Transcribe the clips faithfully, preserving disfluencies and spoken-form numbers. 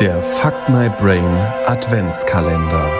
Der Fuck My Brain Adventskalender.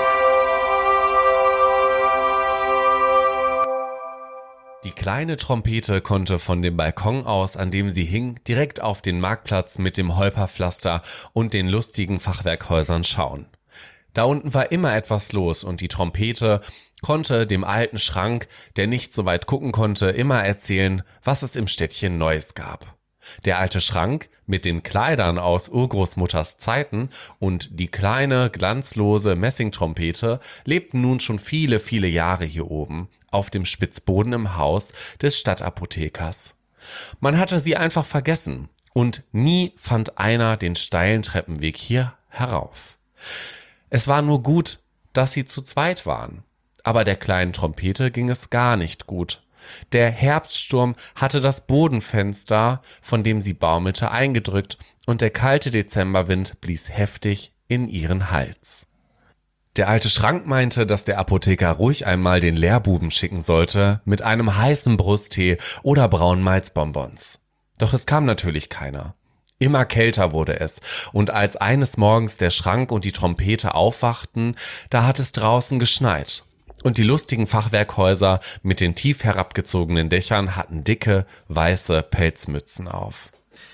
Die kleine Trompete konnte von dem Balkon aus, an dem sie hing, direkt auf den Marktplatz mit dem Holperpflaster und den lustigen Fachwerkhäusern schauen. Da unten war immer etwas los und die Trompete konnte dem alten Schrank, der nicht so weit gucken konnte, immer erzählen, was es im Städtchen Neues gab. Der alte Schrank mit den Kleidern aus Urgroßmutters Zeiten und die kleine, glanzlose Messingtrompete lebten nun schon viele, viele Jahre hier oben, auf dem Spitzboden im Haus des Stadtapothekers. Man hatte sie einfach vergessen und nie fand einer den steilen Treppenweg hier herauf. Es war nur gut, dass sie zu zweit waren, aber der kleinen Trompete ging es gar nicht gut. Der Herbststurm hatte das Bodenfenster, von dem sie baumelte, eingedrückt und der kalte Dezemberwind blies heftig in ihren Hals. Der alte Schrank meinte, dass der Apotheker ruhig einmal den Lehrbuben schicken sollte mit einem heißen Brusttee oder braunen Malzbonbons. Doch es kam natürlich keiner. Immer kälter wurde es, und als eines Morgens der Schrank und die Trompete aufwachten, da hat es draußen geschneit. Und die lustigen Fachwerkhäuser mit den tief herabgezogenen Dächern hatten dicke, weiße Pelzmützen auf.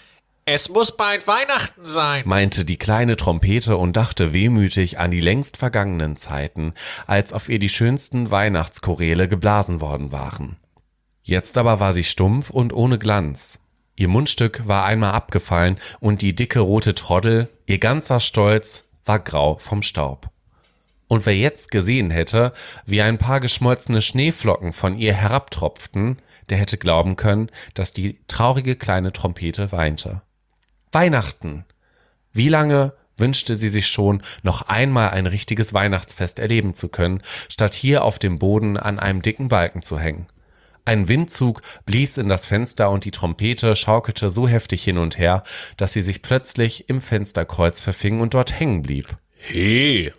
Es muss bald Weihnachten sein, meinte die kleine Trompete und dachte wehmütig an die längst vergangenen Zeiten, als auf ihr die schönsten Weihnachtschoräle geblasen worden waren. Jetzt aber war sie stumpf und ohne Glanz. Ihr Mundstück war einmal abgefallen und die dicke rote Troddel, ihr ganzer Stolz, war grau vom Staub. Und wer jetzt gesehen hätte, wie ein paar geschmolzene Schneeflocken von ihr herabtropften, der hätte glauben können, dass die traurige kleine Trompete weinte. Weihnachten! Wie lange wünschte sie sich schon, noch einmal ein richtiges Weihnachtsfest erleben zu können, statt hier auf dem Boden an einem dicken Balken zu hängen. Ein Windzug blies in das Fenster und die Trompete schaukelte so heftig hin und her, dass sie sich plötzlich im Fensterkreuz verfing und dort hängen blieb. He,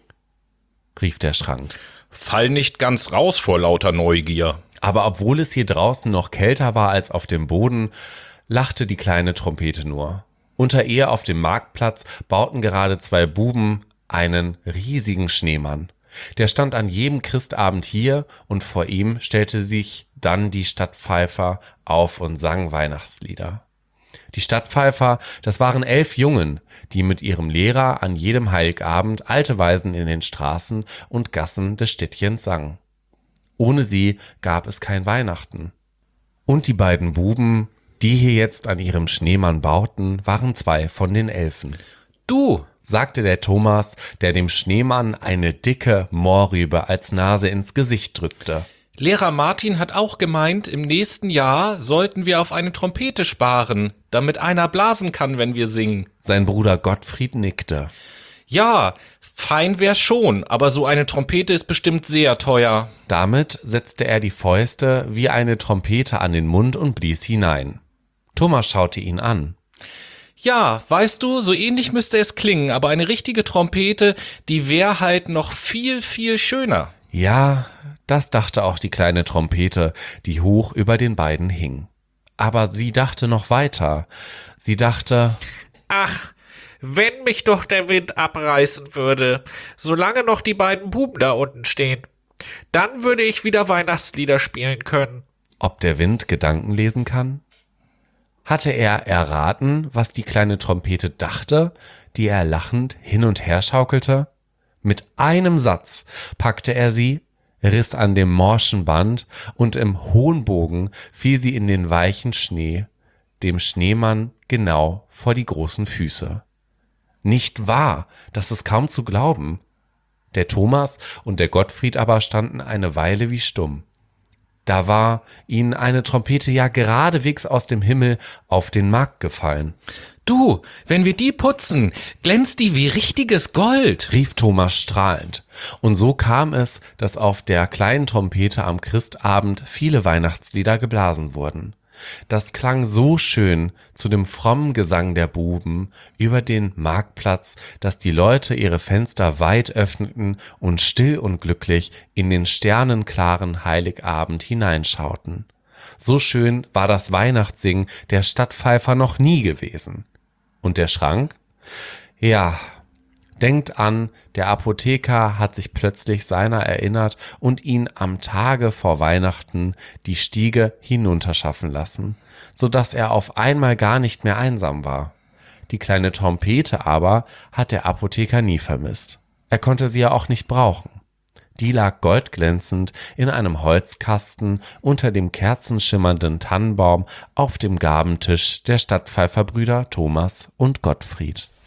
rief der Schrank. Fall nicht ganz raus vor lauter Neugier. Aber obwohl es hier draußen noch kälter war als auf dem Boden, lachte die kleine Trompete nur. Unter ihr auf dem Marktplatz bauten gerade zwei Buben einen riesigen Schneemann. Der stand an jedem Christabend hier und vor ihm stellte sich dann die Stadtpfeifer auf und sang Weihnachtslieder. Die Stadtpfeifer, das waren elf Jungen, die mit ihrem Lehrer an jedem Heiligabend alte Weisen in den Straßen und Gassen des Städtchens sangen. Ohne sie gab es kein Weihnachten. Und die beiden Buben, die hier jetzt an ihrem Schneemann bauten, waren zwei von den Elfen. Du, sagte der Thomas, der dem Schneemann eine dicke Mohrrübe als Nase ins Gesicht drückte. Lehrer Martin hat auch gemeint, im nächsten Jahr sollten wir auf eine Trompete sparen, damit einer blasen kann, wenn wir singen. Sein Bruder Gottfried nickte. Ja, fein wär's schon, aber so eine Trompete ist bestimmt sehr teuer. Damit setzte er die Fäuste wie eine Trompete an den Mund und blies hinein. Thomas schaute ihn an. Ja, weißt du, so ähnlich müsste es klingen, aber eine richtige Trompete, die wär halt noch viel, viel schöner. Ja, das dachte auch die kleine Trompete, die hoch über den beiden hing. Aber sie dachte noch weiter. Sie dachte, ach, wenn mich doch der Wind abreißen würde, solange noch die beiden Buben da unten stehen, dann würde ich wieder Weihnachtslieder spielen können. Ob der Wind Gedanken lesen kann? Hatte er erraten, was die kleine Trompete dachte, die er lachend hin und her schaukelte? Mit einem Satz packte er sie, riss an dem morschen Band und im hohen Bogen fiel sie in den weichen Schnee, dem Schneemann genau vor die großen Füße. Nicht wahr, das ist kaum zu glauben. Der Thomas und der Gottfried aber standen eine Weile wie stumm. Da war ihnen eine Trompete ja geradewegs aus dem Himmel auf den Markt gefallen. Du, wenn wir die putzen, glänzt die wie richtiges Gold, rief Thomas strahlend. Und so kam es, dass auf der kleinen Trompete am Christabend viele Weihnachtslieder geblasen wurden. Das klang so schön zu dem frommen Gesang der Buben über den Marktplatz, dass die Leute ihre Fenster weit öffneten und still und glücklich in den sternenklaren Heiligabend hineinschauten. So schön war das Weihnachtssingen der Stadtpfeifer noch nie gewesen. Und der Schrank? Ja, Denkt an, der Apotheker hat sich plötzlich seiner erinnert und ihn am Tage vor Weihnachten die Stiege hinunterschaffen lassen, so dass er auf einmal gar nicht mehr einsam war. Die kleine Trompete aber hat der Apotheker nie vermisst. Er konnte sie ja auch nicht brauchen. Die lag goldglänzend in einem Holzkasten unter dem kerzenschimmernden Tannenbaum auf dem Gabentisch der Stadtpfeiferbrüder Thomas und Gottfried.